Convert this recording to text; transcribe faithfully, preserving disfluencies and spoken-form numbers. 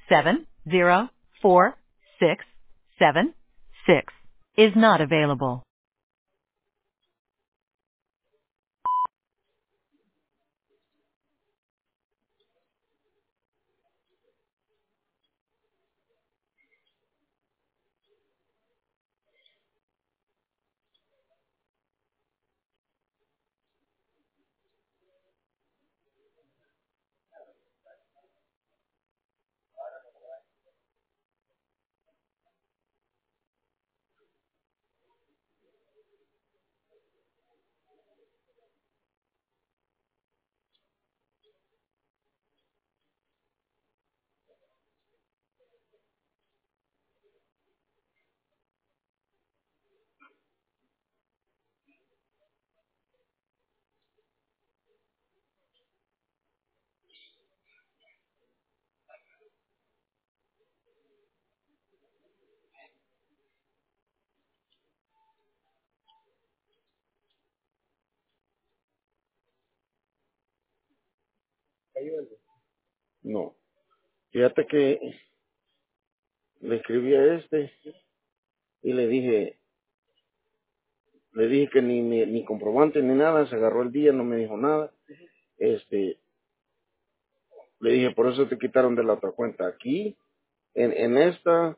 seven zero four six seven six is not available. No. Fíjate que le escribí a este y le dije, le dije que ni, ni, ni comprobante ni nada, se agarró el día, no me dijo nada. Este, le dije, por eso te quitaron de la otra cuenta. Aquí, en, en esta,